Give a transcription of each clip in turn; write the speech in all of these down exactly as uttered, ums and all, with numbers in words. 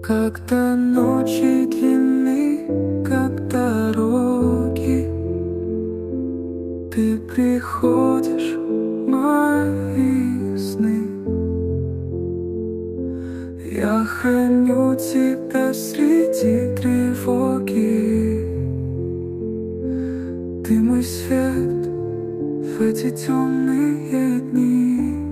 Когда ночи длинны, как дороги, ты приходишь в мои сны. Я храню тебя среди тревоги. Ты мой свет в эти темные дни.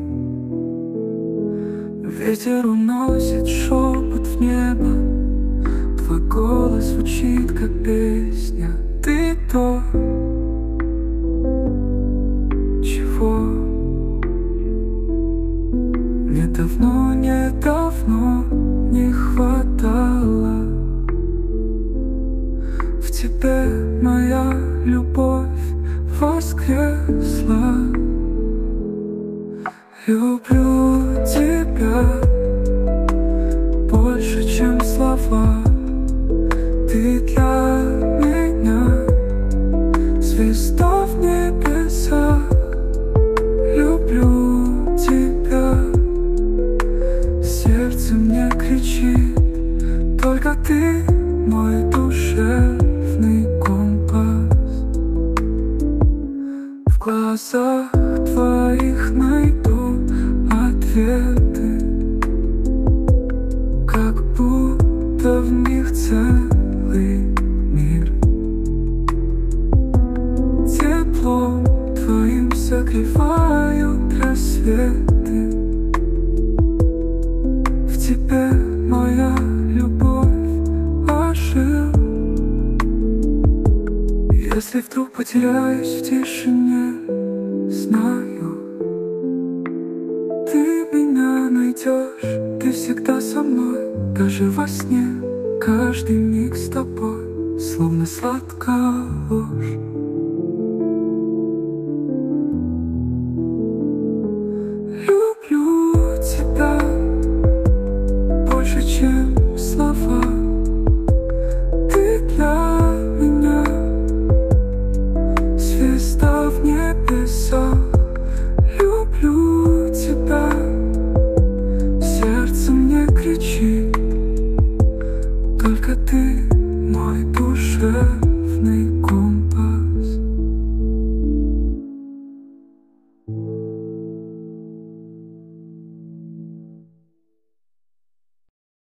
Ветер уносит шепот в небо, твой голос звучит как песня. Ты то, чего мне давно, недавно не хватало. В тебе моя любовь воскресла. Люблю тебя больше, чем слова. Ты для меня звезда в небесах. Люблю тебя, сердце мне кричит, только ты мой душевный компас. В глазах твоих найду ответы, как будто в них целый мир. Теплом твоим согревают рассветы. В тебе моя любовь ожил. Если вдруг потеряюсь в тишине, знаю, ты меня найдешь. Ты всегда со мной, даже во сне. Каждый миг с тобой, словно сладкая ложь. Люблю тебя больше, чем слова. Ты для меня звезда в небесах. Люблю тебя, сердце мне кричит, только ты